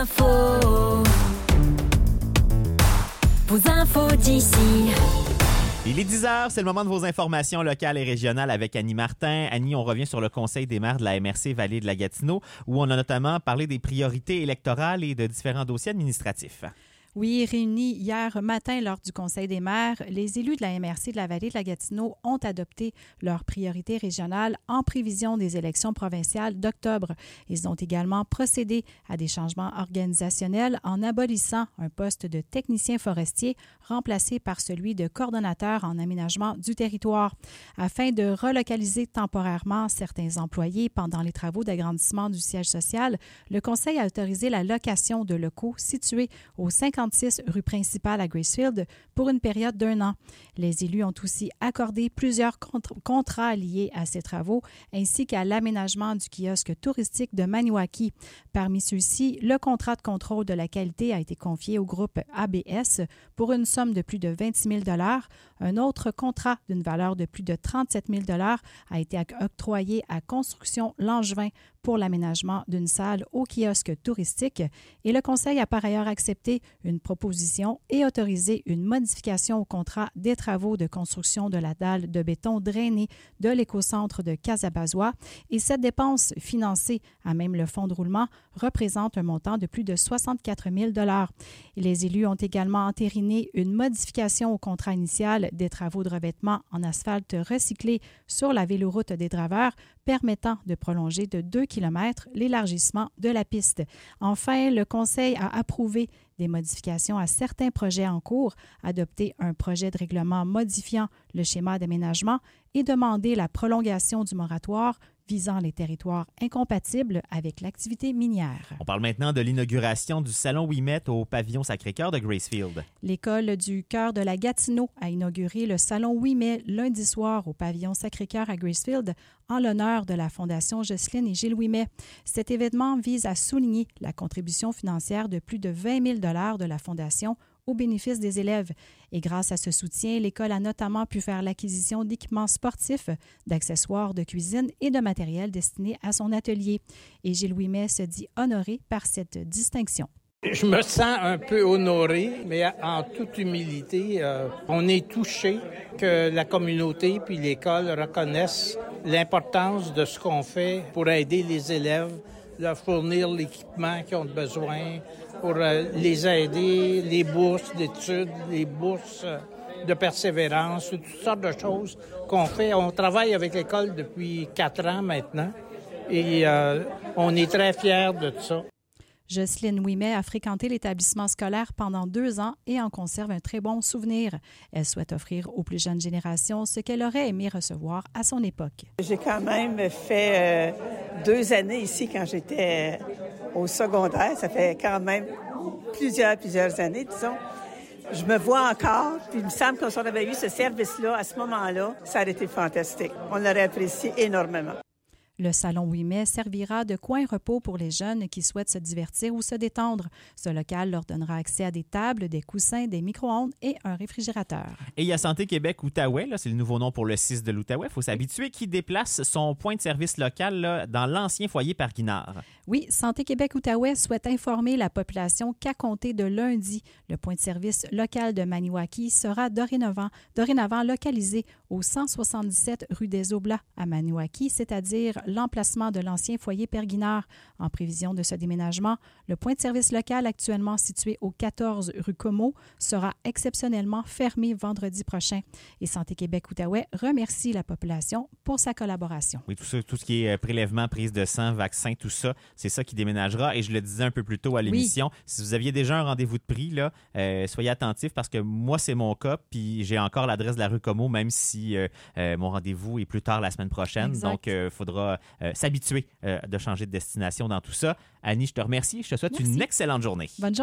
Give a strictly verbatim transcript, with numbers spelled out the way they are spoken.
infos, vos infos d'ici. Il est dix heures, c'est le moment de vos informations locales et régionales avec Annie Martin. Annie, on revient sur le Conseil des maires de la M R C Vallée de la Gatineau, où on a notamment parlé des priorités électorales et de différents dossiers administratifs. Oui, réunis hier matin lors du Conseil des maires, les élus de la M R C de la Vallée de la Gatineau ont adopté leurs priorités régionales en prévision des élections provinciales d'octobre. Ils ont également procédé à des changements organisationnels en abolissant un poste de technicien forestier remplacé par celui de coordonnateur en aménagement du territoire. Afin de relocaliser temporairement certains employés pendant les travaux d'agrandissement du siège social, le Conseil a autorisé la location de locaux situés au cinquante-six rue principale à Gracefield pour une période d'un an. Les élus ont aussi accordé plusieurs contr- contrats liés à ces travaux ainsi qu'à l'aménagement du kiosque touristique de Maniwaki. Parmi ceux-ci, le contrat de contrôle de la qualité a été confié au groupe A B S pour une somme de plus de vingt-six mille dollars. Un autre contrat d'une valeur de plus de trente-sept mille dollars a été octroyé à Construction Langevin pour l'aménagement d'une salle au kiosque touristique. Et le Conseil a par ailleurs accepté une proposition et autorisé une modification au contrat des travaux de construction de la dalle de béton drainée de l'écocentre de Casabazois. Et cette dépense, financée à même le fonds de roulement, représente un montant de plus de soixante-quatre mille dollars. Les élus ont également entériné une modification au contrat initial des travaux de revêtement en asphalte recyclé sur la véloroute des Draveurs, permettant de prolonger de deux kilomètres l'élargissement de la piste. Enfin, le Conseil a approuvé des modifications à certains projets en cours, adopté un projet de règlement modifiant le schéma d'aménagement et demandé la prolongation du moratoire visant les territoires incompatibles avec l'activité minière. On parle maintenant de l'inauguration du Salon Ouimet au pavillon Sacré-Cœur de Gracefield. L'École du cœur de la Gatineau a inauguré le Salon Ouimet lundi soir au pavillon Sacré-Cœur à Gracefield en l'honneur de la Fondation Jocelyne et Gilles Ouimet. Cet événement vise à souligner la contribution financière de plus de vingt mille dollars de la Fondation au bénéfice des élèves. Et grâce à ce soutien, l'école a notamment pu faire l'acquisition d'équipements sportifs, d'accessoires de cuisine et de matériel destiné à son atelier. Et Gilles Ouimet se dit honoré par cette distinction. Je me sens un peu honoré, mais en toute humilité, euh, on est touché que la communauté puis l'école reconnaissent l'importance de ce qu'on fait pour aider les élèves, leur fournir l'équipement qu'ils ont besoin, pour euh, les aider, les bourses d'études, les bourses euh, de persévérance, toutes sortes de choses qu'on fait. On travaille avec l'école depuis quatre ans maintenant et euh, on est très fiers de ça. Jocelyne Ouimet a fréquenté l'établissement scolaire pendant deux ans et en conserve un très bon souvenir. Elle souhaite offrir aux plus jeunes générations ce qu'elle aurait aimé recevoir à son époque. J'ai quand même fait euh, deux années ici quand j'étais au secondaire. Ça fait quand même plusieurs, plusieurs années, disons. Je me vois encore, puis il me semble que si on avait eu ce service-là à ce moment-là, ça aurait été fantastique. On l'aurait apprécié énormément. Le Salon Ouimet servira de coin repos pour les jeunes qui souhaitent se divertir ou se détendre. Ce local leur donnera accès à des tables, des coussins, des micro-ondes et un réfrigérateur. Et il y a Santé Québec Outaouais, là, c'est le nouveau nom pour le C I S de l'Outaouais, il faut s'habituer, qui déplace son point de service local là, dans l'ancien foyer par Guinard. Oui, Santé Québec Outaouais souhaite informer la population qu'à compter de lundi, le point de service local de Maniwaki sera dorénavant, dorénavant localisé au cent soixante-dix-sept rue des Oblats à Maniwaki, c'est-à-dire l'emplacement de l'ancien foyer Père-Guinard. En prévision de ce déménagement, le point de service local actuellement situé au quatorze rue Comeau sera exceptionnellement fermé vendredi prochain. Et Santé Québec Outaouais remercie la population pour sa collaboration. Oui, tout ça, tout ce qui est prélèvement, prise de sang, vaccin, tout ça, c'est ça qui déménagera. Et je le disais un peu plus tôt à l'émission, oui. Si vous aviez déjà un rendez-vous de prix, là, euh, soyez attentifs parce que moi, c'est mon cas, puis j'ai encore l'adresse de la rue Comeau, même si euh, euh, mon rendez-vous est plus tard la semaine prochaine. Exact. Donc, il euh, faudra euh, s'habituer euh, de changer de destination dans tout ça. Annie, je te remercie. Je te souhaite Merci. Une excellente journée. Bonne journée.